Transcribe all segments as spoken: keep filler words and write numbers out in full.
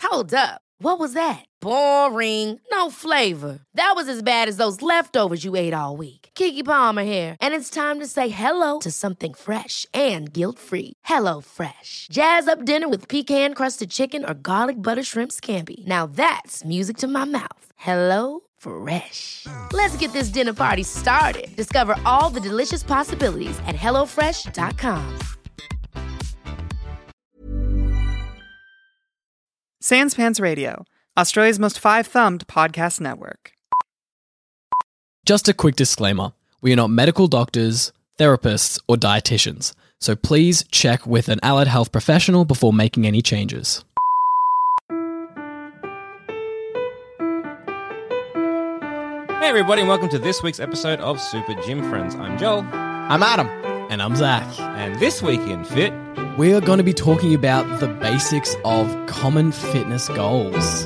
Hold up. What was that? Boring. No flavor. That was as bad as those leftovers you ate all week. Keke Palmer here, and it's time to say hello to something fresh and guilt-free. Hello Fresh. Jazz up dinner with pecan-crusted chicken or garlic butter shrimp scampi. Now that's music to my mouth. Hello Fresh. Let's get this dinner party started. Discover all the delicious possibilities at hello fresh dot com. Sans Pants Radio, Australia's most five-thumbed podcast network. Just a quick disclaimer. We are not medical doctors, therapists, or dietitians, so please check with an allied health professional before making any changes. Hey everybody, and welcome to this week's episode of Super Gym Friends. I'm Joel. I'm Adam. And I'm Zach. And this week in Fit, we are going to be talking about the basics of common fitness goals.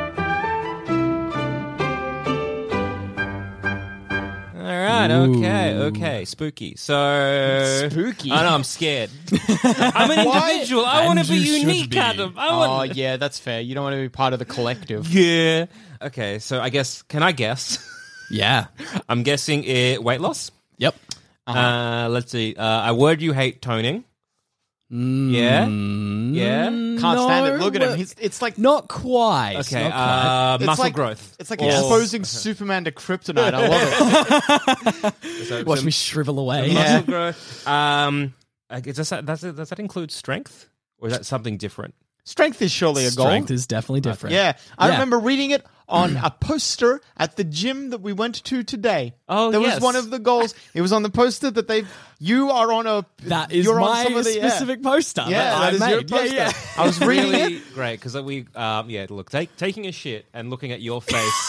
Alright, okay, okay, spooky. So... Spooky? I know, I'm scared. I'm an individual, I want to be unique, be. Adam. I want... Oh, yeah, that's fair. You don't want to be part of the collective. Yeah. Okay, so I guess, can I guess? Yeah. I'm guessing it weight loss? Yep. Uh-huh. Uh, let's see. Uh, a word you hate, toning. Mm, yeah? Yeah? Can't no, stand it. Look at him. He's, it's like... Not quite. Okay, not quite. Uh, it's muscle like, growth. It's like Or- exposing Superman to kryptonite. I love it. So, Watch so me shrivel away. muscle Yeah. growth. Um, uh, does that, does, that, does that include strength? Or is that something different? Strength is surely a goal. Strength is definitely different. Yeah. I Yeah. remember reading it on a poster at the gym that we went to today. Oh, There yes. was one of the goals. It was on the poster that they... You are on a... That is you're my on some of the, yeah. specific poster. Yeah, that, that I is made. your poster. Yeah, yeah. I was reading really it. great because we, um, yeah, look, take, taking a shit and looking at your face,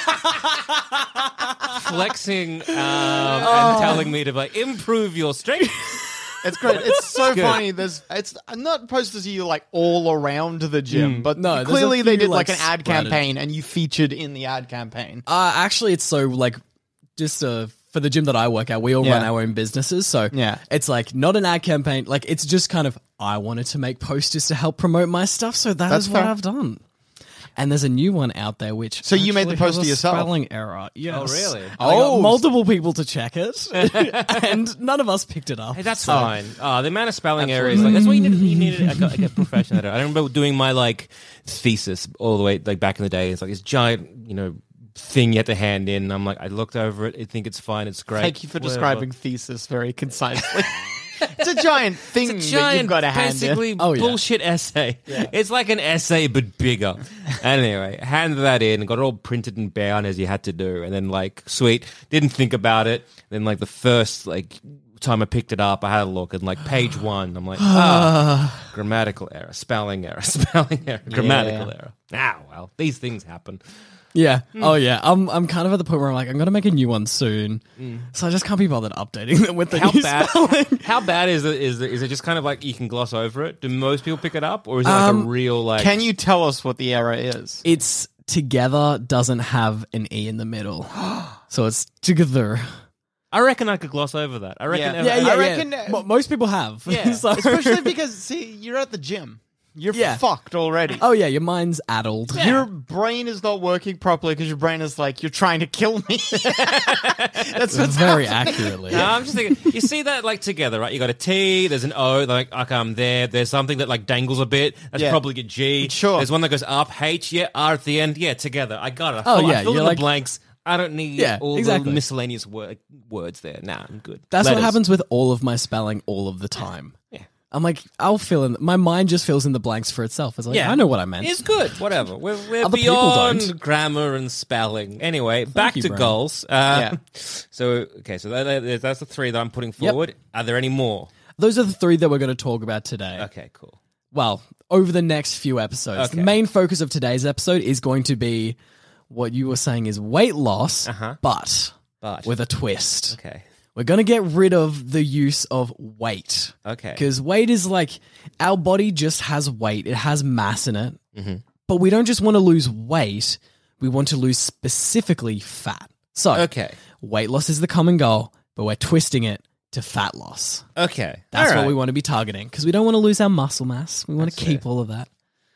flexing, um, and telling me to like improve your strength. It's great. It's so Good. funny. There's it's not posters of you like all around the gym, but No, there's a clearly they few, did like, like, an ad splattered. campaign and you featured in the ad campaign. Uh, actually, it's so like just uh, for the gym that I work at, we all Yeah. run our own businesses. So Yeah. it's like not an ad campaign. Like it's just kind of I wanted to make posters to help promote my stuff. So that That's is what fair. I've done. And there's a new one out there which So you made the actually has poster a yourself? Spelling error. Yes. Oh, really? And I got Oh. multiple people to check it, and none of us picked it up. Hey, that's So- fine. Uh, the amount of spelling errors, like that's what you need. You need a, a, a profession at it. I remember doing my like thesis all the way like back in the day. It's like this giant, you know, thing you had to hand in. And I'm like, I looked over it. I think it's fine. It's great. Thank you for Whatever. describing thesis very concisely. It's a giant thing It's a that giant, you've got to hand in. basically Oh, yeah. bullshit essay. It's like an essay but bigger. Anyway, handed that in, got it all printed and bound as you had to do, and then like, sweet, didn't think about it. Then like the first like time I picked it up, I had a look and like page one, I'm like, ah, grammatical error, spelling error, spelling error, grammatical Yeah. error. Ah, well, these things happen. Yeah. Hmm. Oh, yeah. I'm I'm kind of at the point where I'm like, I'm gonna make a new one soon, so I just can't be bothered updating them with the Hmm. How new bad? spelling. How bad is it? Is it, is it just kind of like you can gloss over it? Do most people pick it up, or is it like Um, a real like? Can you tell us what the error is? It's together doesn't have an e in the middle, so it's together. I reckon I could gloss over that. I reckon. Yeah. Yeah, yeah, I yeah. reckon, uh, Mo- most people have. Yeah. So- Especially because, see, you're at the gym. You're Yeah. fucked already. oh yeah, your mind's addled. Your brain is not working properly because your brain is like, you're trying to kill me. That's what's Very happening. accurately. No, I'm just thinking. You see that like together, right? You got a T. There's an O. Like, okay, I'm there. There's something that like dangles a bit. That's Yeah. probably a G. Sure. There's one that goes up. H. Yeah. R at the end. Yeah. Together. I got it. I Oh, fill, yeah, I fill in you're the like- blanks. I don't need Yeah, all exactly. the miscellaneous word, words there. Nah, I'm good. That's Letters. what happens with all of my spelling all of the time. Yeah. I'm like, I'll fill in. My mind just fills in the blanks for itself. It's like, Yeah. I know what I meant. It's good. Whatever. We're, we're Other people beyond don't. grammar and spelling. Anyway, back you, to Brian. goals. Uh, Yeah. So okay, so that, that- that's the three that I'm putting forward. Are there any more? Those are the three that we're going to talk about today. Okay, cool. Well, over the next few episodes. Okay. The main focus of today's episode is going to be what you were saying is weight loss, Uh-huh. but, But with a twist. okay, We're going to get rid of the use of weight. okay. Because weight is like, our body just has weight. It has mass in it. Mm-hmm. But we don't just want to lose weight. We want to lose specifically fat. So, Okay. weight loss is the common goal, but we're twisting it to fat loss. Okay. That's All what right. we want to be targeting because we don't want to lose our muscle mass. We want to That's keep fair. all of that.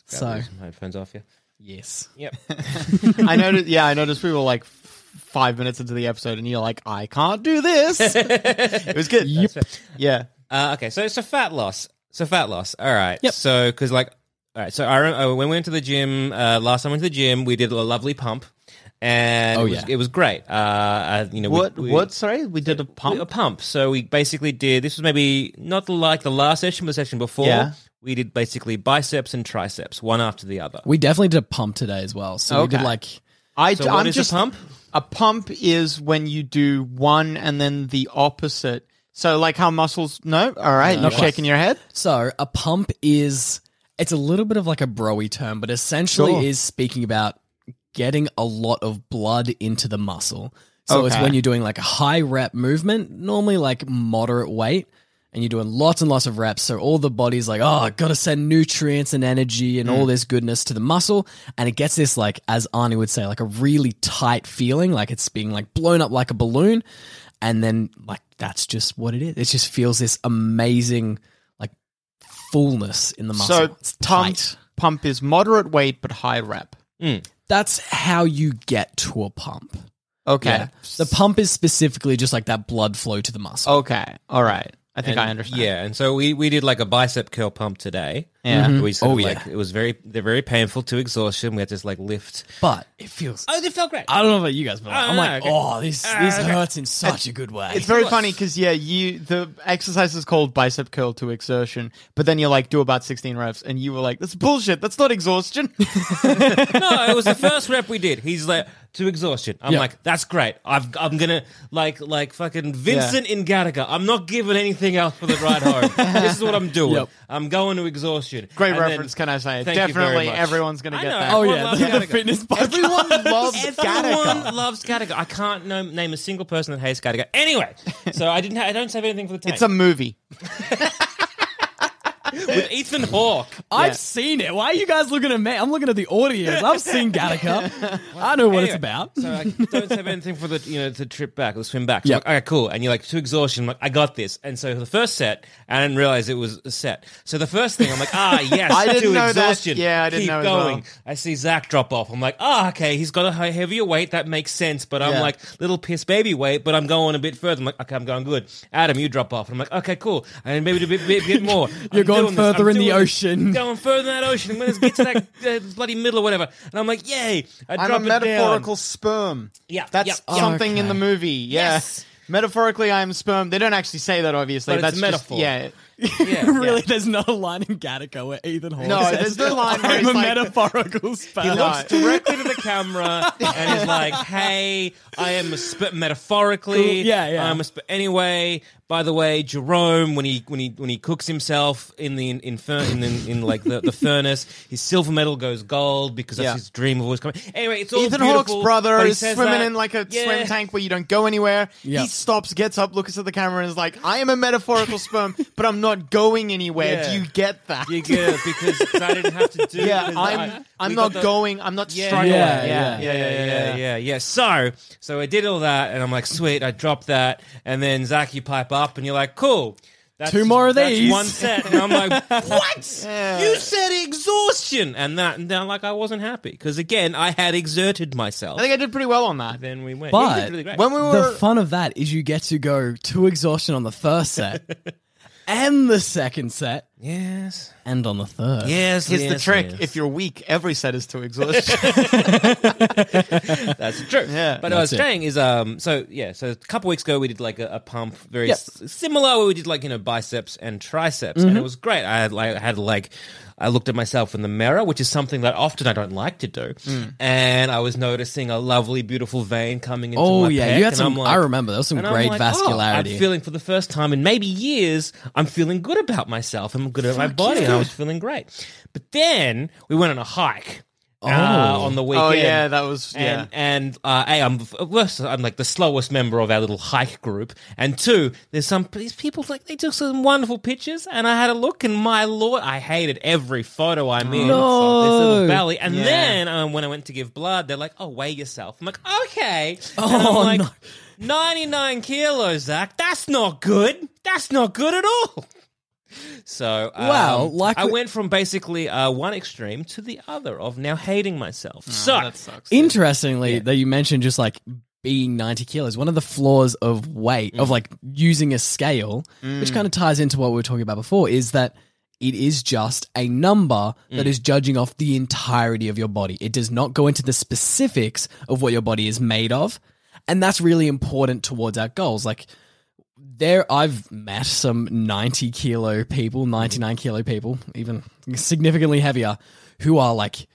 Grab So- those headphones off you. Yes. Yep. I noticed. Yeah, I noticed we were like f- five minutes into the episode, and you're like, "I can't do this." It was good. Yep. Yeah. Uh, okay, so so fat loss. So fat loss. All right. Yep. So because like, all right. So I rem- uh, when we went to the gym uh, last time, I went to the gym. We did a lovely pump, and Oh, it was, yeah. it was great. Uh, uh, you know, we- What? we, what? Sorry, we did a pump. A pump. So we basically did. This was maybe not like the last session, but the session before. Yeah. We did basically biceps and triceps, one after the other. We definitely did a pump today as well. So we did Okay. like I, So what I'm is just a pump? A pump is when you do one and then the opposite. So, like how muscles. No, all right. No, You're not shaking your head. so a pump is it's a little bit of like a broy term, but essentially Sure. is speaking about getting a lot of blood into the muscle. So it's Okay. when you're doing like a high rep movement, normally like moderate weight, and you're doing lots and lots of reps. So all the body's like, oh, I got to send nutrients and energy and all this goodness to the muscle. And it gets this, like, as Arnie would say, like a really tight feeling, like it's being like blown up like a balloon. And then like, that's just what it is. It just feels this amazing, like fullness in the muscle. So, It's pump, tight. pump is moderate weight but high rep. That's how you get to a pump. Okay. Yeah. The pump is specifically just like that blood flow to the muscle. Okay. All right. I think And- I understand. Yeah, and so we, we did like a bicep curl pump today. Yeah. Mm-hmm. We sort of Oh, like yeah. it was very they're very painful to exhaustion. We had to just like lift. But it feels. Oh, it felt great. I don't know about you guys, but Oh, I'm no, like, okay. oh, this Ah, this okay. hurts in such a good way. It's very funny because yeah, you the exercise is called bicep curl to exertion, but then you like do about sixteen reps, and you were like, "That's bullshit. That's not exhaustion." No, it was the first rep we did. He's like to exhaustion. I'm Yeah. like, that's great. I've, I'm gonna like like fucking Vincent in Gattaca. I'm not giving anything else for the ride home. This is what I'm doing. Yep. I'm going to exhaustion. Great And reference, then- can I say? Thank you very Definitely, much. everyone's gonna I get know. that. oh Everyone yeah, loves the, the Gattaca. fitness podcast. Everyone loves Everyone Gattaca. loves Gattaca. I can't know, name a single person that hates Gattaca. Anyway, so I didn't. Ha- I don't have anything for the tank. It's a movie. with Ethan Hawke. I've Yeah. seen it. Why are you guys looking at me? I'm looking at the audience. I've seen Gattaca. I know what it's Anyway, about. So I don't have anything for the you know the trip back, the swim back. So Yep. I'm like, okay, cool. And you're like to exhaustion. I'm like, I got this. And so the first set, I didn't realize it was a set. So the first thing, I'm like, ah, yes, I didn't to know that. exhaustion. Yeah, I didn't Keep know as going. well. I see Zach drop off. I'm like, ah, okay, he's got a high- heavier weight. That makes sense. But I'm Yeah. like little piss baby weight. But I'm going a bit further. I'm like, okay, I'm going good. Adam, you drop off. And I'm like, okay, cool. And maybe a bit, bit, bit more. You're I'm going doing this. further I'm in the doing this. ocean. Going further in that ocean. I'm going to get to that uh, bloody middle or whatever. And I'm like, yay! I I'm drop a it down. metaphorical sperm. Yeah, That's yeah. something in the Okay. movie. Yeah. Yes. Metaphorically, I'm sperm. They don't actually say that, obviously. But it's That's a just- metaphor. yeah. Yeah, really, yeah. there's not a line in Gattaca where Ethan Hawke No, says, there's no line where I'm he's a like- metaphorical He spell. No. looks directly to the camera and is like, "Hey, I am a sp- metaphorically. Cool. Yeah, yeah. I'm a sp- anyway. By the way, Jerome, when he when he when he cooks himself in the in in, fur- in, in, in like the, the furnace, his silver medal goes gold because that's Yeah. his dream of always coming. Anyway, it's all Ethan beautiful, Hawke's brother but he is says swimming that- in like a Yeah. swim tank where you don't go anywhere. Yep. He stops, gets up, looks at the camera, and is like, "I am a metaphorical sperm, but I'm not going anywhere." Yeah. Do you get that? You get it because I didn't have to do. yeah, because I'm. I- I'm we not got the- going. I'm not Yeah, struggling. yeah, Yeah, yeah. yeah, yeah, yeah, yeah. So, so I did all that, and I'm like, sweet. I dropped that, and then Zach, you pipe up, and you're like, cool. That's, Two more of that's these. one set, and I'm like, what? Yeah. You said exhaustion, and that, and then like I wasn't happy because again, I had exerted myself. I think I did pretty well on that. Then we went. But- Yeah, you did really great. When we were The fun of that is you get to go to exhaustion on the first set and the second set yes, and on the third. yes. Here's the yes, trick: yes. if you're weak, every set is to exhaustion. That's true. Yeah. But I was That's it. saying is um so yeah, so a couple weeks ago we did like a, a pump very Yep. s- similar where we did like, you know, biceps and triceps and it was great. I had like I had like I looked at myself in the mirror, which is something that often I don't like to do. And I was noticing a lovely beautiful vein coming into Oh my yeah, pec, you had and some. I'm like- I remember there was some and I'm great like, oh, vascularity. I'm feeling for the first time in maybe years, I'm feeling good about myself. I'm good at my body, and I was feeling great. But then we went on a hike uh, on the weekend. oh yeah, that was yeah. And and uh, a, I'm first, I'm like the slowest member of our little hike group, and two, there's some these people like they took some wonderful pictures, and I had a look, and my lord, I hated every photo I'm in. No. This little belly, and Yeah. then um, when I went to give blood, they're like, "Oh, weigh yourself." I'm like, "Okay." Oh, and I'm like, no. ninety-nine kilos, Zach. That's not good. That's not good at all. So um, Wow, like- I went from basically uh, one extreme to the other of now hating myself. so that sucks. Interestingly, that you mentioned just like being ninety kilos, one of the flaws of weight, Mm. of like using a scale, which kind of ties into what we were talking about before, is that it is just a number Mm. that is judging off the entirety of your body. It does not go into the specifics of what your body is made of. And that's really important towards our goals. Like, there, I've met some ninety kilo people, ninety-nine kilo people, even significantly heavier, who are like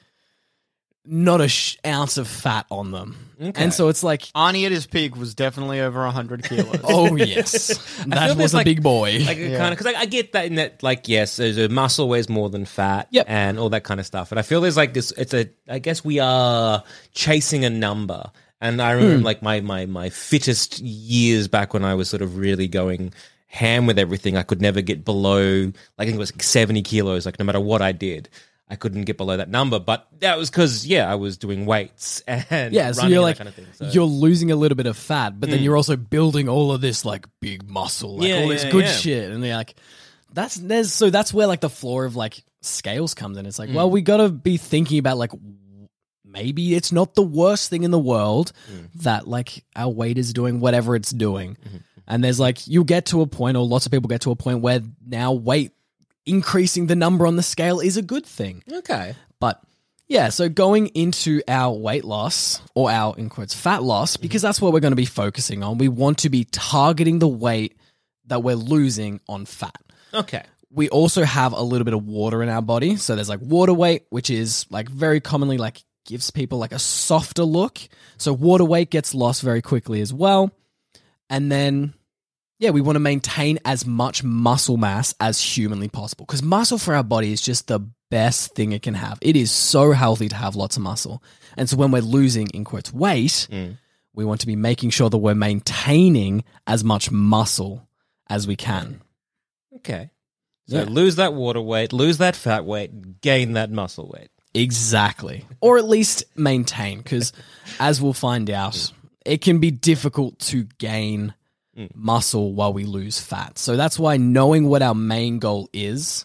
not a sh- ounce of fat on them. Okay. And so it's like, Arnie at his peak was definitely over one hundred kilos. oh yes, that feel was there's, a like- big boy. Like kind of because I, I get that in that like yes, there's a muscle weighs more than fat, Yep. and all that kind of stuff. And I feel there's like this. It's a. I guess we are chasing a number. And I remember Hmm. like my my my fittest years back when I was sort of really going ham with everything. I could never get below. Like I think it was like seventy kilos. Like no matter what I did, I couldn't get below that number. But that was because yeah, I was doing weights and Yeah, so running you're and like, that kind of thing. So. you're losing a little bit of fat, but then you're also building all of this like big muscle, like Yeah, all this yeah, good yeah. shit, and they're like, that's there's so that's where like the flaw of like scales comes in. It's Mm. like, well, we got to be thinking about like w- maybe it's not the worst thing in the world Mm. that like our weight is doing whatever it's doing, Mm-hmm. and there's like you get to a point, or lots of people get to a point where now weight increasing the number on the scale is a good thing. okay. But yeah, so going into our weight loss, or our, in quotes, fat loss, because that's what we're going to be focusing on. We want to be targeting the weight that we're losing on fat. Okay. We also have a little bit of water in our body. So there's like water weight, which is like very commonly like gives people like a softer look. So water weight gets lost very quickly as well. And then, yeah, we want to maintain as much muscle mass as humanly possible, because muscle for our body is just the best thing it can have. It is so healthy to have lots of muscle. And so when we're losing, in quotes, weight, we want to be making sure that we're maintaining as much muscle as we can. Okay. So Yeah. lose that water weight, lose that fat weight, gain that muscle weight. Exactly. Or at least maintain, because as we'll find out, it can be difficult to gain muscle while we lose fat. So that's why knowing what our main goal is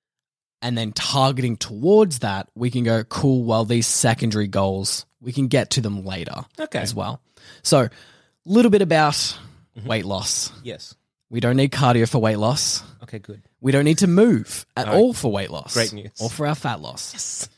and then targeting towards that, we can go, cool, well, these secondary goals, we can get to them later Okay. as well. So a little bit about weight loss. Yes. We don't need cardio for weight loss. Okay, good. We don't need to move at All right. all for weight loss. Great news. Or for our fat loss.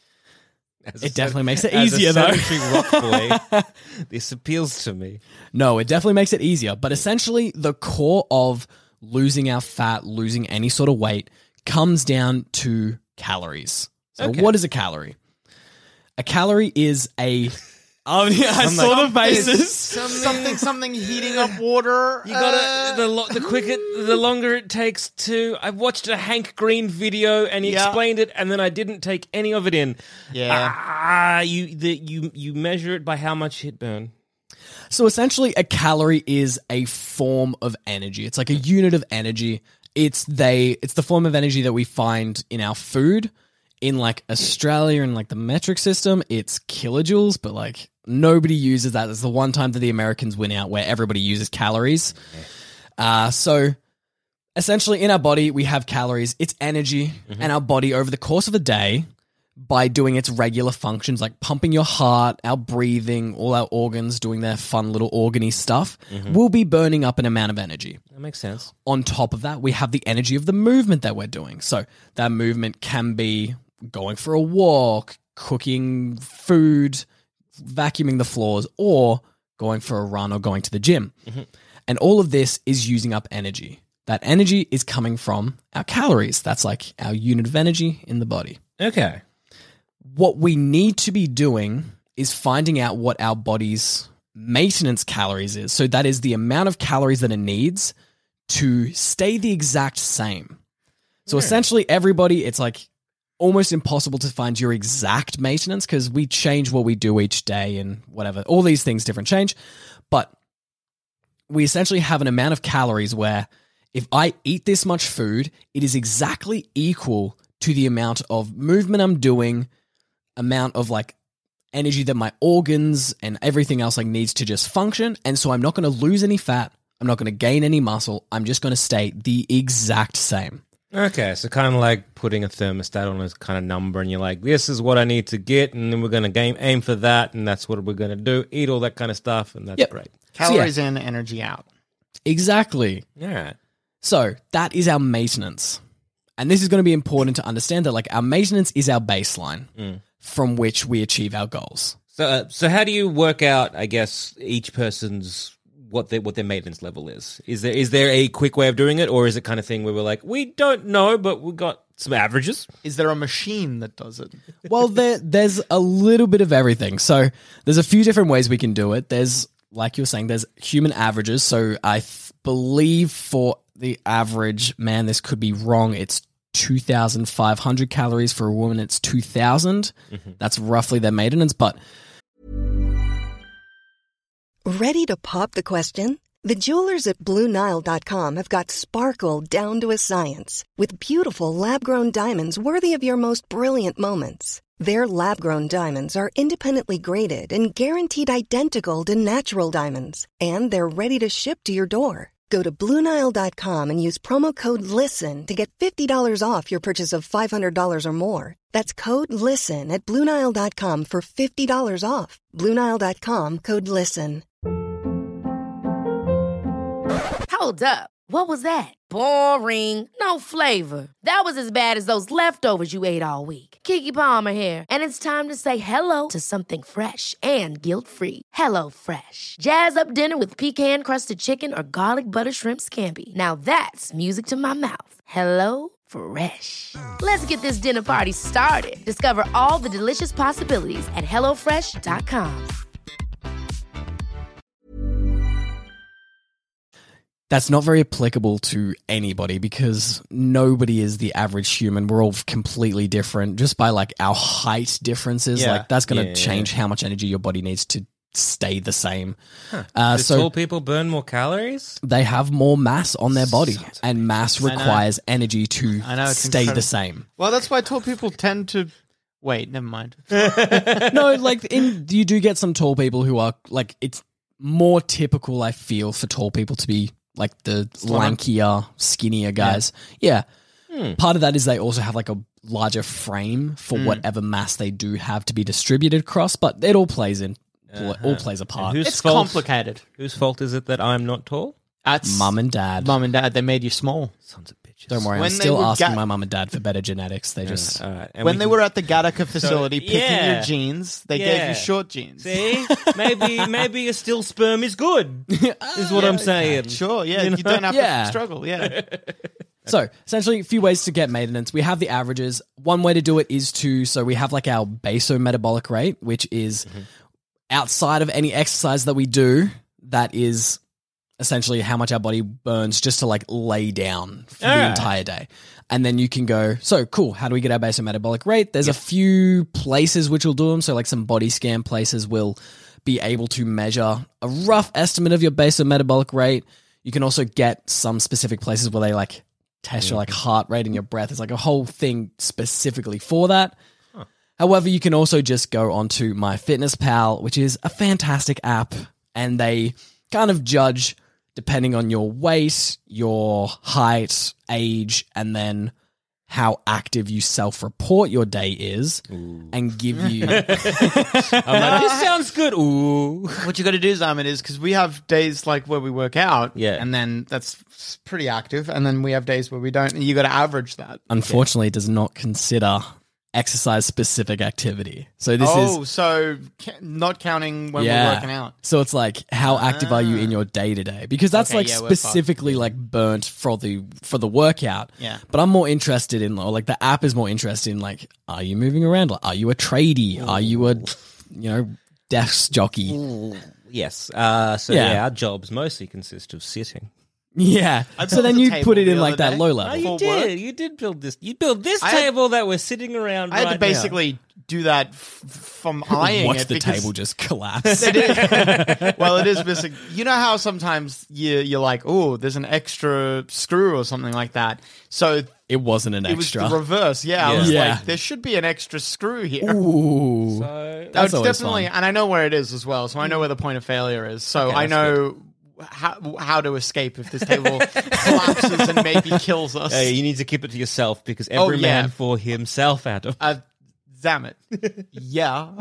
As It a definitely ced- makes it as easier, a though. sedentary rock boy, this appeals to me. No, it definitely makes it easier. But essentially, the core of losing our fat, losing any sort of weight, comes down to calories. So, Okay. what is a calorie? A calorie is a. Oh, yeah, I I'm saw like, the faces. something, something heating up water. You gotta uh, the lo- the quicker the longer it takes to. I watched a Hank Green video and he Yeah. explained it, and then I didn't take any of it in. Yeah. Ah, you the you you measure it by how much it burn. So, essentially, a calorie is a form of energy. It's like a unit of energy. It's they. It's the form of energy that we find in our food. In like Australia and like the metric system, it's kilojoules, but like nobody uses that. It's the one time that the Americans win out where everybody uses calories. Uh, so essentially in our body, we have calories. It's energy, and our body over the course of a day, by doing its regular functions like pumping your heart, our breathing, all our organs doing their fun little organy stuff, will be burning up an amount of energy. That makes sense. On top of that, we have the energy of the movement that we're doing. So that movement can be going for a walk, cooking food, vacuuming the floors, or going for a run or going to the gym. And all of this is using up energy. That energy is coming from our calories. That's like our unit of energy in the body. Okay. What we need to be doing is finding out what our body's maintenance calories is. So that is the amount of calories that it needs to stay the exact same. So essentially everybody, it's like almost impossible to find your exact maintenance because we change what we do each day and whatever. All these things different change. But we essentially have an amount of calories where if I eat this much food, it is exactly equal to the amount of movement I'm doing, amount of like energy that my organs and everything else like needs to just function. And so I'm not going to lose any fat. I'm not going to gain any muscle. I'm just going to stay the exact same. Okay, so kind of like putting a thermostat on a kind of number, and you're like, this is what I need to get, and then we're going to game aim for that, and that's what we're going to do. Eat all that kind of stuff, and that's Yep. great. Calories So, yeah. in, energy out. Exactly. All right. So that is our maintenance. And this is going to be important to understand that like our maintenance is our baseline from which we achieve our goals. So, uh, so how do you work out, I guess, each person's what their what their maintenance level is? Is there is there a quick way of doing it, or is it kind of thing where we're like, we don't know, but we got some averages? Is there a machine that does it? Well, there, there's a little bit of everything. So there's a few different ways we can do it. There's, like you were saying, there's human averages. So I th- believe for the average man, this could be wrong. It's two thousand five hundred calories. For a woman, it's two thousand. Mm-hmm. That's roughly their maintenance. But Ready to pop the question? The jewelers at Blue Nile dot com have got sparkle down to a science with beautiful lab-grown diamonds worthy of your most brilliant moments. Their lab-grown diamonds are independently graded and guaranteed identical to natural diamonds, and they're ready to ship to your door. Go to Blue Nile dot com and use promo code LISTEN to get fifty dollars off your purchase of five hundred dollars or more. That's code LISTEN at Blue Nile dot com for fifty dollars off. Blue Nile dot com, code LISTEN. Hold up. What was that? Boring. No flavor. That was as bad as those leftovers you ate all week. Keke Palmer here, and it's time to say hello to something fresh and guilt-free. Hello Fresh. Jazz up dinner with pecan-crusted chicken or garlic butter shrimp scampi. Now that's music to my mouth. Hello Fresh. Let's get this dinner party started. Discover all the delicious possibilities at hello fresh dot com. that's not very applicable to anybody because nobody is the average human. We're all completely different just by like our height differences. Yeah. Like that's going to Yeah, change yeah. how much energy your body needs to stay the same. Huh. Uh, Do so tall people burn more calories? they have more mass on their body, Sons of and mass I know. requires energy to I know, it's stay incredible. the same. Well, that's why tall people tend to. Wait, never mind. No, like in you do get some tall people who are like it's more typical. I feel for tall people to be like the lankier, skinnier guys. Yeah. Hmm. Part of that is they also have like a larger frame for whatever mass they do have to be distributed across, but it all plays in, pl- all plays a part. And whose It's fault- complicated. Whose fault is it that I'm not tall? That's Mum and dad. mum and dad. They made you small. Sons of bitches. Don't worry, When I'm they still were asking ga- my mum and dad for better genetics. They just All right. and When we they can- were at the Gattaca facility picking yeah. your genes, they gave Yeah. you short genes. See, maybe maybe a still sperm is good. Is what I'm saying. Sure, yeah, You you, know? don't have Yeah. to struggle. Yeah, So, essentially, a few ways to get maintenance. We have the averages. One way to do it is to, so we have like our basometabolic rate, which is outside of any exercise that we do, that is essentially how much our body burns just to like lay down for the Alright. entire day. And then you can go, so cool, how do we get our basometabolic rate? There's a few places which will do them. So, like some body scan places will be able to measure a rough estimate of your basometabolic rate. You can also get some specific places where they like test your like heart rate and your breath. It's like a whole thing specifically for that. However, you can also just go onto MyFitnessPal, which is a fantastic app, and they kind of judge depending on your weight, your height, age, and then how active you self-report your day is, and give you I'm like, this sounds good. Ooh. what you got to do, Simon, is because we have days like where we work out, Yeah. and then that's pretty active, and then we have days where we don't, and you got to average that. unfortunately it does not consider exercise specific activity. So this oh, is so ca- not counting when yeah. we're working out. So it's like how active are you in your day to day? Because that's Okay, like yeah, we're fucked. specifically like burnt for the for the workout. Yeah. But I'm more interested in, or like the app is more interested in like, are you moving around? Like, are you a tradie? Are you a you know desk jockey? Yes. Uh, so Yeah. yeah. our jobs mostly consist of sitting. Yeah. I So built then a you table put it the in like other that day. low Oh, level. you For did. work? You did build this. You built this I had- table that we're sitting around. I had right to basically do that f- from eyeing Watch it the because table just collapse. It is. Well, it is missing. You know how sometimes you you're like, oh, there's an extra screw or something like that. So It wasn't an it was extra. the reverse. Yeah, I Yeah. was Yeah. like, there should be an extra screw here. Ooh. now. So, Oh, That's it's always definitely, fun. and I know where it is as well, so I know where the point of failure is. So Okay, I that's know how, how to escape if this table collapses and maybe kills us. Uh, you need to keep it to yourself because every Oh, yeah. man for himself, Adam. Uh, damn it. Yeah.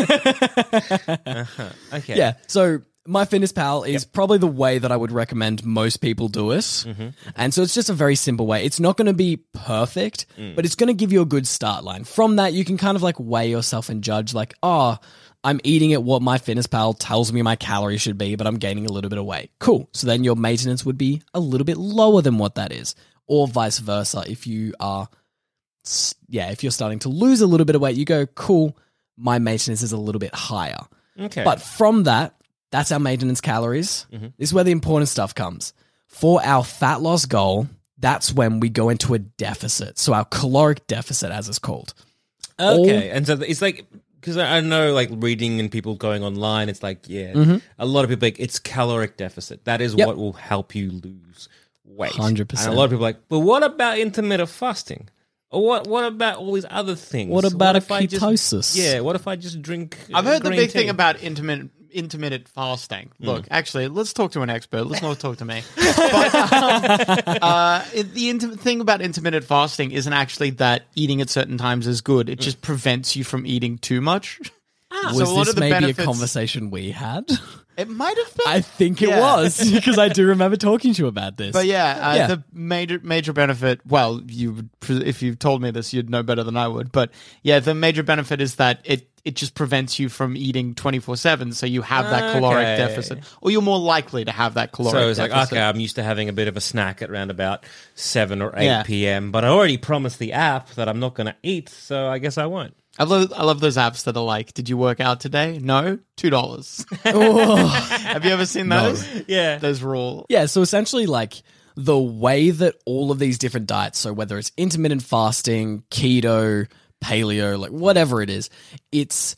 Okay. Yeah. So MyFitnessPal is probably the way that I would recommend most people do it. Mm-hmm. And so it's just a very simple way. It's not going to be perfect, Mm. but it's going to give you a good start line. From that, you can kind of like weigh yourself and judge like, oh, I'm eating at what MyFitnessPal tells me my calories should be, but I'm gaining a little bit of weight. Cool. So then your maintenance would be a little bit lower than what that is. Or vice versa. If you are, yeah, if you're starting to lose a little bit of weight, you go, cool, my maintenance is a little bit higher. Okay. But from that, that's our maintenance calories. Mm-hmm. This is where the important stuff comes. For our fat loss goal, that's when we go into a deficit. So our caloric deficit, as it's called. Okay, and so it's like because I I know like reading and people going online, it's like yeah, a lot of people like it's caloric deficit. That is Mm-hmm. Yep. what will help you lose weight. one hundred percent. And a lot of people are like, but what about intermittent fasting? Or what? What about all these other things? What about a if I just- ketosis? yeah. What if I just drink? I've uh, heard the green big tea? thing about intermittent intermittent fasting. Look, actually, let's talk to an expert. Let's not talk to me. But um, uh, it, the intimate thing about intermittent fasting isn't actually that eating at certain times is good. It just prevents you from eating too much. Was So a lot this of the maybe benefits- a conversation we had? It might have been. I think it Yeah. was because I do remember talking to you about this. But yeah, uh, Yeah. the major major benefit. Well, you would, pre- if you told me this, you'd know better than I would. But yeah, the major benefit is that it it just prevents you from eating twenty four seven, so you have that caloric Okay. deficit, or you're more likely to have that caloric. So it's like, deficit. okay, I'm used to having a bit of a snack at around about seven or eight Yeah. p.m., but I already promised the app that I'm not going to eat, so I guess I won't. I love I love those apps that are like, "Did you work out today? No, two dollars." Have you ever seen those? Yeah. Those rule. Yeah, so essentially, like, the way that all of these different diets, so whether it's intermittent fasting, keto, paleo, like whatever it is, it's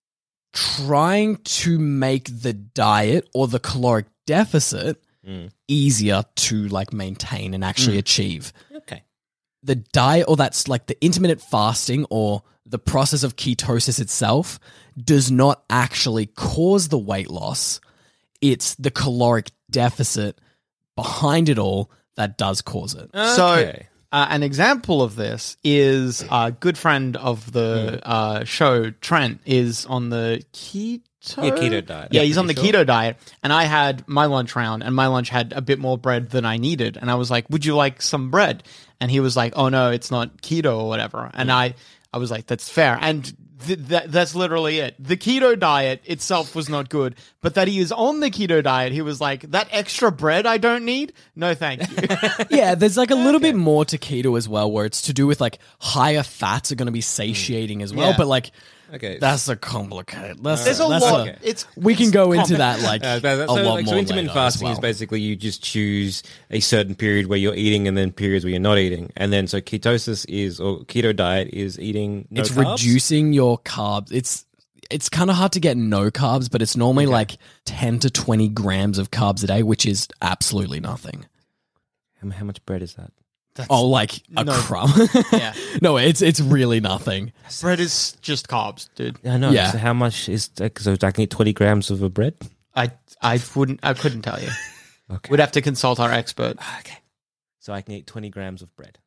trying to make the diet or the caloric deficit easier to like maintain and actually achieve. Okay. The diet, or that's like the intermittent fasting or the process of ketosis itself, does not actually cause the weight loss. It's the caloric deficit behind it all that does cause it. So, Okay. uh, an example of this is a good friend of the uh, show, Trent, is on the keto. Yeah, keto diet. Yeah, Yeah, he's on the pretty sure. keto diet, and I had my lunch round, and my lunch had a bit more bread than I needed, and I was like, "Would you like some bread?" And he was like, "Oh no, it's not keto or whatever," and I, I was like, "That's fair," and th- that that's literally it. The keto diet itself was not good, but that he is on the keto diet, he was like, "That extra bread I don't need, no thank you." Yeah, there's like a little bit more to keto as well, where it's to do with like higher fats are going to be satiating as well, Yeah. but like Okay. that's a complicated. That's There's a that's lot. a- It's we can it's go into complex. that like Uh, that- that- a so, lot like, more so intermittent later as fasting is well. basically you just choose a certain period where you're eating and then periods where you're not eating. And then so ketosis is, or keto diet is eating no It's carbs? reducing your carbs. It's it's kind of hard to get no carbs, but it's normally like ten to twenty grams of carbs a day, which is absolutely nothing. How, how much bread is that? Oh, like a no- crumb. Yeah. No, it's it's really nothing. Bread is just carbs, dude. I know. Yeah. So how much is, so I can eat twenty grams of a bread? I I wouldn't I couldn't tell you. Okay. We'd have to consult our expert. Okay. So I can eat twenty grams of bread.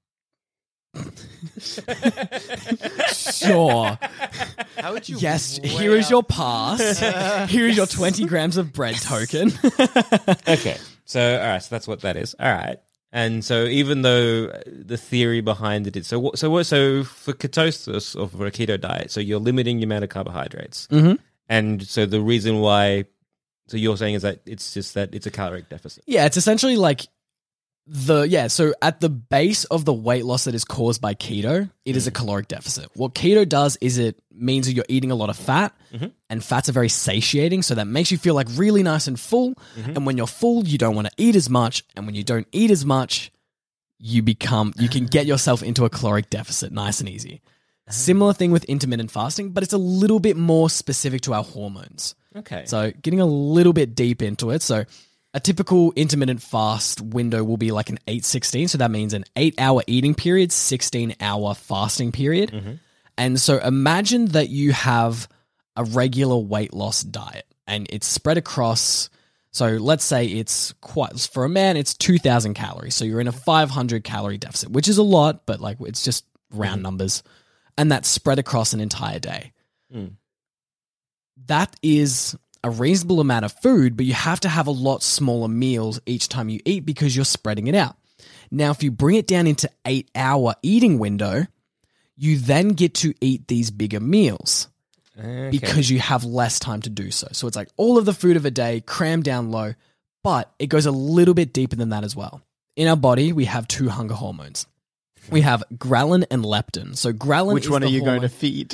Sure. How would you? Yes, here is your pass. Here is your twenty grams of bread token. Okay. So, all right. So that's what that is. All right. And so even though the theory behind it is, so what, so what, so for ketosis or for a keto diet, so you're limiting the amount of carbohydrates. Mm-hmm. And so the reason why, so you're saying is that it's just that it's a caloric deficit. Yeah, it's essentially like the yeah, so at the base of the weight loss that is caused by keto, it is a caloric deficit. What keto does is it means that you're eating a lot of fat, and fats are very satiating, so that makes you feel like really nice and full. And when you're full, you don't want to eat as much, and when you don't eat as much, you become you can get yourself into a caloric deficit nice and easy. Similar thing with intermittent fasting, but it's a little bit more specific to our hormones. Okay. So getting a little bit deep into it. So a typical intermittent fast window will be like an eight sixteen. So that means an eight hour eating period, sixteen hour fasting period. And so imagine that you have a regular weight loss diet and it's spread across. So let's say it's quite, for a man, it's two thousand calories. So you're in a five hundred calorie deficit, which is a lot, but like it's just round mm. numbers. And that's spread across an entire day. Mm. That is a reasonable amount of food, but you have to have a lot smaller meals each time you eat because you're spreading it out. Now, if you bring it down into eight hour eating window, you then get to eat these bigger meals. Okay. Because you have less time to do so. So it's like all of the food of a day crammed down low, but it goes a little bit deeper than that as well. In our body, we have two hunger hormones. We have ghrelin and leptin. So ghrelin Which is one the are you hormone- going to feed?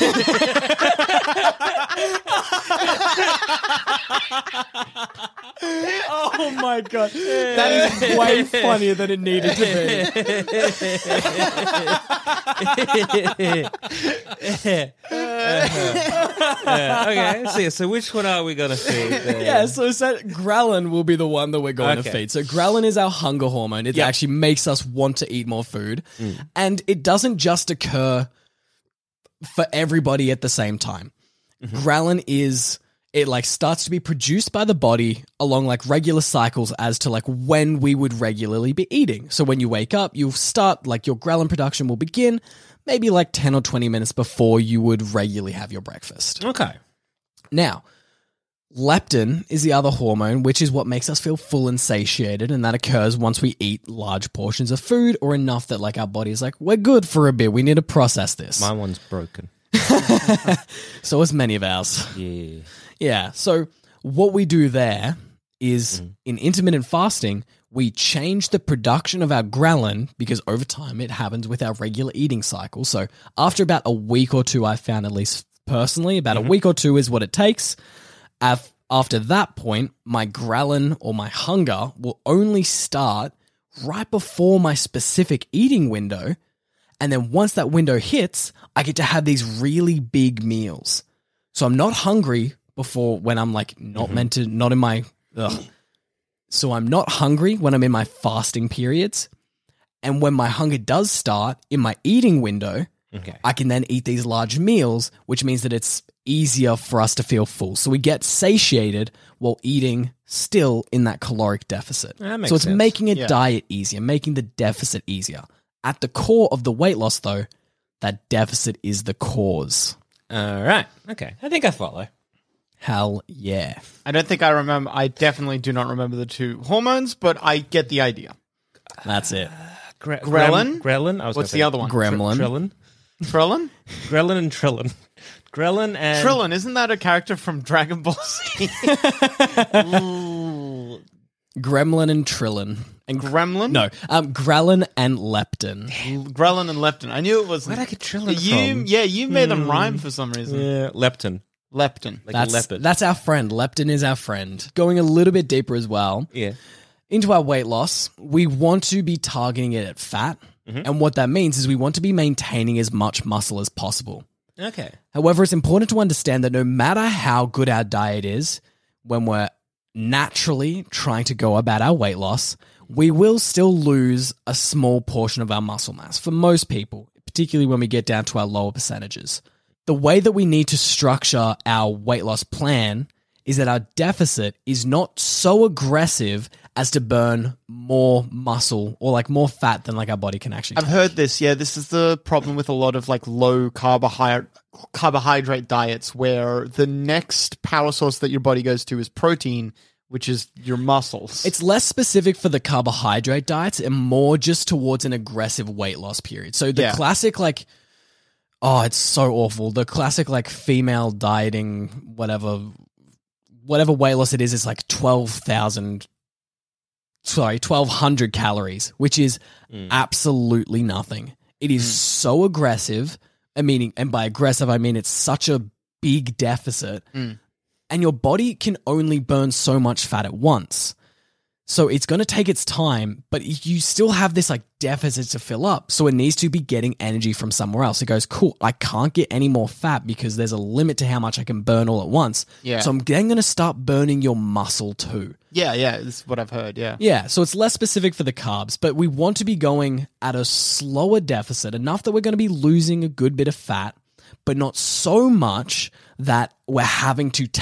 Oh my god. That is way funnier than it needed to be. uh, okay, so, so which one are we going to feed? Uh, yeah, so that ghrelin will be the one that we're going okay. to feed. So ghrelin is our hunger hormone. It yep. actually makes us want to eat more food. Mm. And it doesn't just occur for everybody at the same time. Mm-hmm. Ghrelin is... It like starts to be produced by the body along like regular cycles as to like when we would regularly be eating. So when you wake up, you'll start like your ghrelin production will begin maybe like ten or twenty minutes before you would regularly have your breakfast. Okay. Now, leptin is the other hormone, which is what makes us feel full and satiated. And that occurs once we eat large portions of food or enough that like our body is like, we're good for a bit. We need to process this. My one's broken. So is many of ours. Yeah. Yeah, so what we do there is mm. in intermittent fasting, we change the production of our ghrelin because over time it happens with our regular eating cycle. So after about a week or two, I found at least personally, about mm-hmm. a week or two is what it takes. After that point, my ghrelin or my hunger will only start right before my specific eating window. And then once that window hits, I get to have these really big meals. So I'm not hungry before when I'm like not mm-hmm. meant to, not in my, ugh. So I'm not hungry when I'm in my fasting periods. And when my hunger does start in my eating window, okay. I can then eat these large meals, which means that it's easier for us to feel full. So we get satiated while eating still in that caloric deficit. That makes so it's sense. making a Yeah. diet easier, making the deficit easier. At the core of the weight loss though, that deficit is the cause. All right. Okay. I think I follow. Hell yeah. I don't think I remember. I definitely do not remember the two hormones, but I get the idea. That's it. Gre- Ghrelin? Gremlin? I was What's gonna the say other one? Gremlin. Trillin? Trillin? Grelin and Trillin. Grelin and... Trillin, isn't that a character from Dragon Ball Z? Gremlin and Trillin. And Gremlin? No, um, ghrelin and leptin. Ghrelin and leptin. I knew it was. Where'd I get Trillin you, from? Yeah, you made them rhyme for some reason. Yeah, leptin. Leptin. Like That's, a leopard. that's our friend. Leptin is our friend. Going a little bit deeper as well. Yeah. Into our weight loss, we want to be targeting it at fat. Mm-hmm. And what that means is we want to be maintaining as much muscle as possible. Okay. However, it's important to understand that no matter how good our diet is, when we're naturally trying to go about our weight loss, we will still lose a small portion of our muscle mass for most people, particularly when we get down to our lower percentages. The way that we need to structure our weight loss plan is that our deficit is not so aggressive as to burn more muscle or like more fat than like our body can actually I've touch. heard this. Yeah, this is the problem with a lot of like low carbohydrate carbohydrate diets, where the next power source that your body goes to is protein, which is your muscles. It's less specific for the carbohydrate diets and more just towards an aggressive weight loss period. So the Yeah. classic like, oh, it's so awful. The classic like female dieting, whatever, whatever weight loss it is, is like twelve thousand, sorry, twelve hundred calories, which is mm. absolutely nothing. It is mm. so aggressive. I mean, and by aggressive, I mean it's such a big deficit. Mm. And your body can only burn so much fat at once. So it's going to take its time, but you still have this like deficit to fill up. So it needs to be getting energy from somewhere else. It goes, cool, I can't get any more fat because there's a limit to how much I can burn all at once. Yeah. So I'm then going to start burning your muscle too. yeah, yeah, this is what I've heard. Yeah. Yeah, so it's less specific for the carbs, but we want to be going at a slower deficit, enough that we're going to be losing a good bit of fat, but not so much that we're having to take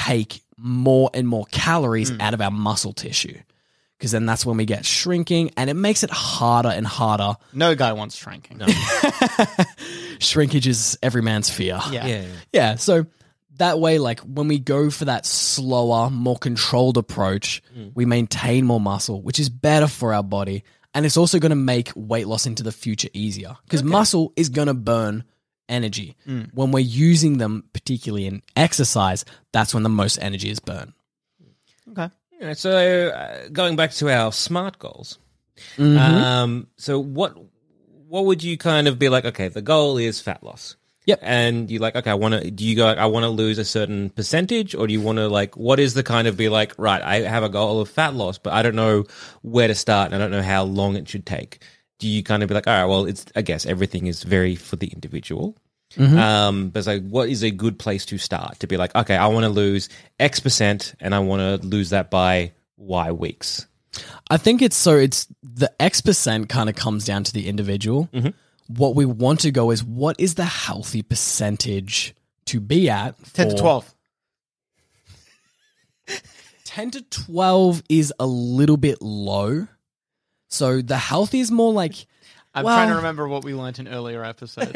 more and more calories out of our muscle tissue. Because then that's when we get shrinking, and it makes it harder and harder. No guy wants shrinking. No. Shrinkage is every man's fear. Yeah. Yeah. Yeah, so that way, like, when we go for that slower, more controlled approach, mm. we maintain more muscle, which is better for our body. And it's also going to make weight loss into the future easier. Because okay. muscle is going to burn energy. Mm. When we're using them, particularly in exercise, that's when the most energy is burned. Okay. Yeah, so uh, going back to our SMART goals, mm-hmm. um, so what what would you kind of be like, okay, the goal is fat loss. Yep. And you like, okay, I want to, do you go, I want to lose a certain percentage, or do you want to like, what is the kind of be like, right, I have a goal of fat loss, but I don't know where to start and I don't know how long it should take. Do you kind of be like, all right, well, it's, I guess everything is very for the individual. Mm-hmm. Um, but it's like, what is a good place to start to be like, okay, I want to lose X percent and I want to lose that by Y weeks. I think it's so it's the X percent kind of comes down to the individual. Mm-hmm. What we want to go is what is the healthy percentage to be at? ten to twelve. ten to twelve is a little bit low. So the healthy is more like, I'm well, trying to remember what we learned in earlier episodes.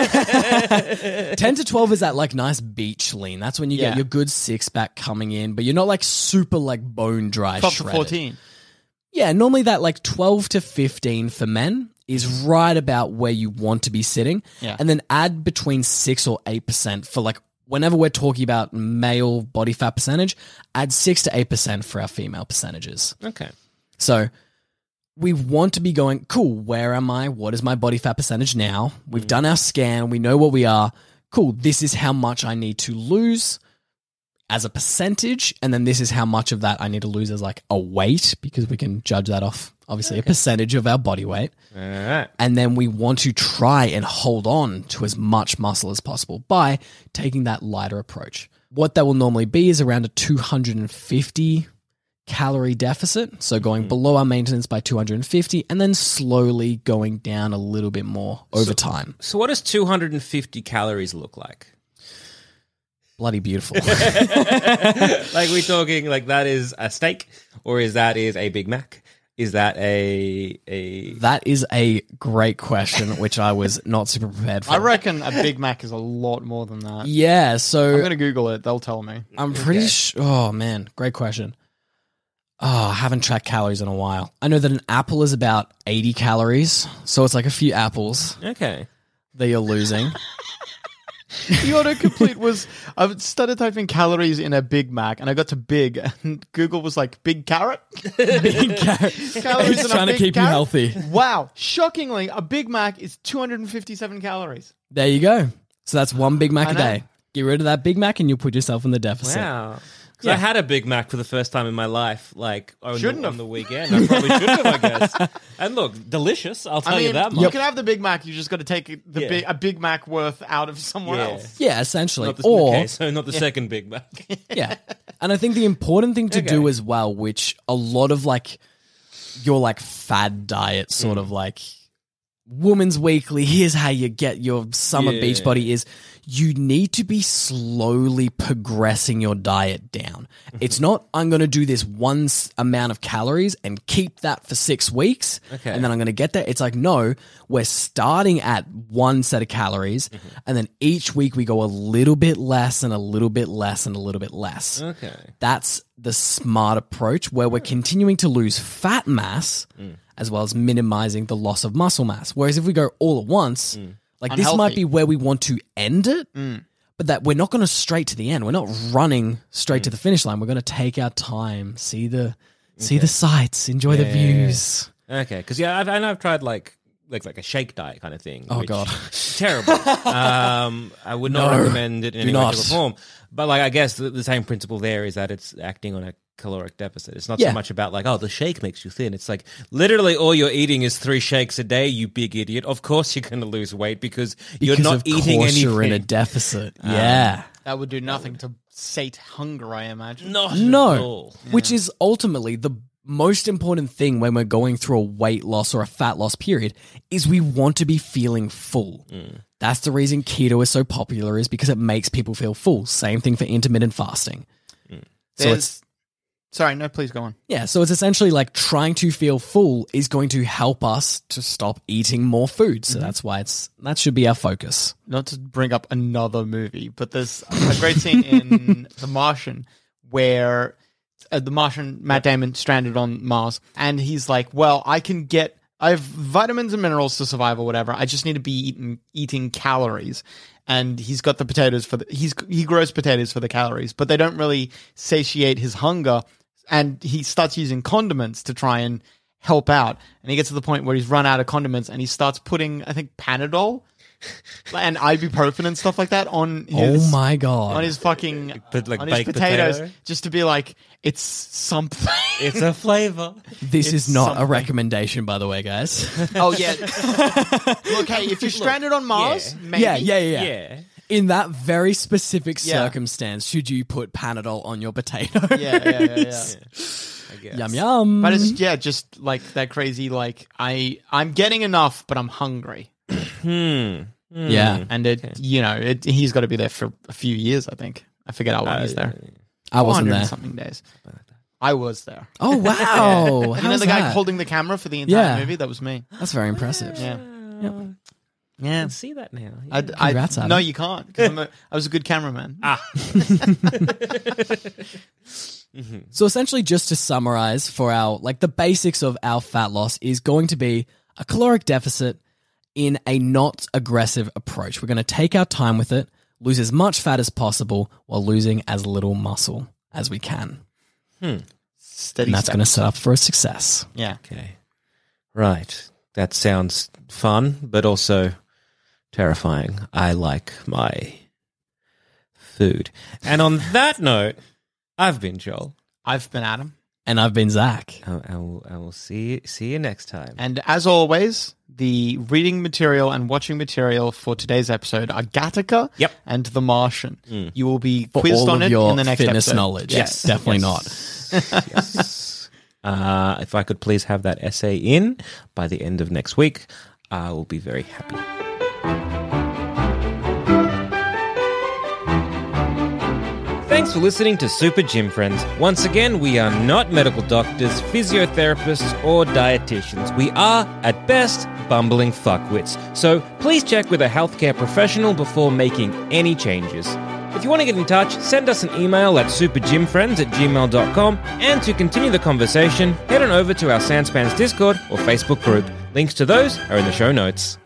ten to twelve is that like nice beach lean. That's when you Yeah. get your good six pack coming in, but you're not like super like bone dry twelve to shredded. fourteen. Yeah, normally that like twelve to fifteen for men is right about where you want to be sitting. Yeah. And then add between six or eight percent for like whenever we're talking about male body fat percentage, add six to eight percent for our female percentages. Okay. So we want to be going, cool, where am I? What is my body fat percentage now? We've done our scan. We know what we are. Cool, this is how much I need to lose as a percentage. And then this is how much of that I need to lose as like a weight, because we can judge that off, obviously, okay. a percentage of our body weight. All right. And then we want to try and hold on to as much muscle as possible by taking that lighter approach. What that will normally be is around a two hundred fifty calorie deficit, so going mm. below our maintenance by two hundred fifty and then slowly going down a little bit more over so, time. So what does two hundred fifty calories look like? Bloody beautiful. Like we talking like that is a steak, or is that is a Big Mac? Is that a a That is a great question, which I was not super prepared for. I reckon a Big Mac is a lot more than that. Yeah, so I'm going to Google it. They'll tell me. I'm pretty okay. sure. Oh man, great question. Oh, I haven't tracked calories in a while. I know that an apple is about eighty calories, so it's like a few apples Okay. that you're losing. The autocomplete was, I started typing calories in a Big Mac and I got to big and Google was like, big carrot? Big carrot. Calories It's in a trying to big keep you carrot? healthy. Wow. Shockingly, a Big Mac is two hundred fifty-seven calories. There you go. So that's one Big Mac I a know. day. Get rid of that Big Mac and you'll put yourself in the deficit. Wow. Because Yeah. I had a Big Mac for the first time in my life, like on, Shouldn't the, have. on the weekend. I probably should have, I guess. And look, delicious. I'll tell I mean, you that you much. can have the Big Mac, you just got to take the Yeah. big, a Big Mac worth out of somewhere Yeah. else. Yeah, essentially. Not the, or okay, so not the second Big Mac. yeah. And I think the important thing to Okay. do as well, which a lot of like your like fad diet sort Mm. of like Woman's Weekly, here's how you get your summer Yeah. beach body is you need to be slowly progressing your diet down. It's not, I'm going to do this one s- amount of calories and keep that for six weeks. Okay. And then I'm going to get there. It's like, no, we're starting at one set of calories. And then each week we go a little bit less and a little bit less and a little bit less. Okay. That's the smart approach where we're continuing to lose fat mass as well as minimizing the loss of muscle mass. Whereas if we go all at once, like this Unhealthy. might be where we want to end it, but that we're not going to straight to the end. We're not running straight to the finish line. We're going to take our time, see the see the sights, enjoy the Yeah, yeah, yeah. views. Okay. Because, yeah, I've, I know I've tried like, like like a shake diet kind of thing. Oh, which- God. Terrible. um, I would not No, recommend it in do any way, not. shape, or form. But like, I guess the, the same principle there is that it's acting on a caloric deficit. It's not Yeah. so much about like, oh, the shake makes you thin. It's like literally all you're eating is three shakes a day, you big idiot. Of course you're going to lose weight because, you're Because not of eating course anything. you're in a deficit. yeah. That would do nothing to sate hunger, I imagine. Not at No, all. which is ultimately the most important thing when we're going through a weight loss or a fat loss period is we want to be feeling full. That's the reason keto is so popular, is because it makes people feel full. Same thing for intermittent fasting. So There's- it's Sorry, no, please go on. yeah, so it's essentially like trying to feel full is going to help us to stop eating more food. So that's why it's that should be our focus. Not to bring up another movie, but there's a great scene in The Martian where uh, the Martian, Matt Damon, stranded on Mars, and he's like, well, I can get, I have vitamins and minerals to survive or whatever. I just need to be eating, eating calories. And he's got the potatoes for the, he's, he grows potatoes for the calories, but they don't really satiate his hunger. And he starts using condiments to try and help out. And he gets to the point where he's run out of condiments and he starts putting, I think, Panadol and ibuprofen and stuff like that on his, oh my god. on his fucking, But like on his baked potatoes, potato? just to be like, it's something. It's a flavor. This It's is not a something. recommendation, by the way, guys. Oh, yeah. Look, hey, if you're stranded on Mars, yeah. maybe. yeah, yeah, yeah, Yeah. In that very specific Yeah. circumstance, should you put Panadol on your potato? Yeah, yeah, yeah, yeah. I guess. Yum yum. But it's, yeah, just like that crazy, like, I, I'm getting enough, but I'm hungry. Hmm. yeah, And it, you know, it, he's got to be there for a few years, I think. I forget how long he's there. I wasn't four hundred there. and something days. I was there. Oh wow! You know How's the guy that? holding the camera for the entire Yeah. movie? That was me. That's very impressive. Yeah. I Yeah. can see that now. I, Congrats, I, Adam. no, you can't. Because I'm a, I was a good cameraman. Ah. So essentially, just to summarize for our, like the basics of our fat loss is going to be a caloric deficit in a not aggressive approach. We're going to take our time with it, lose as much fat as possible while losing as little muscle as we can. Steady And that's step. going to set up for a success. Yeah. Okay. Right. That sounds fun, but also terrifying. I like my food. And on that note, I've been Joel. I've been Adam. And I've been Zach. I, I will, I will see you, see you next time. And as always, the reading material and watching material for today's episode are Gattaca Yep. and The Martian. You will be For quizzed all on of it your in the next fitness episode. knowledge. Yes. Definitely Yes. Yes. Uh, if I could please have that essay in by the end of next week, I will be very happy. Thanks for listening to Super Gym Friends. Once again, we are not medical doctors, physiotherapists, or dietitians. We are, at best, bumbling fuckwits. So please check with a healthcare professional before making any changes. If you want to get in touch, send us an email at supergymfriends at gmail dot com. And to continue the conversation, head on over to our Sanspans Discord or Facebook group. Links to those are in the show notes.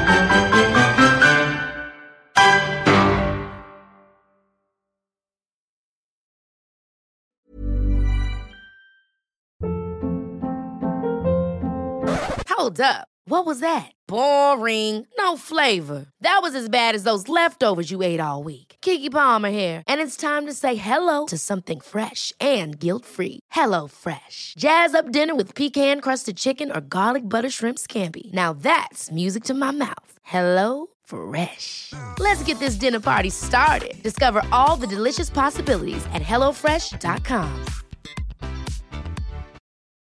Hold up. What was that? Boring. No flavor. That was as bad as those leftovers you ate all week. Keke Palmer here, and it's time to say hello to something fresh and guilt-free. Hello Fresh. Jazz up dinner with pecan-crusted chicken or garlic butter shrimp scampi. Now that's music to my mouth. Hello Fresh. Let's get this dinner party started. Discover all the delicious possibilities at hello fresh dot com.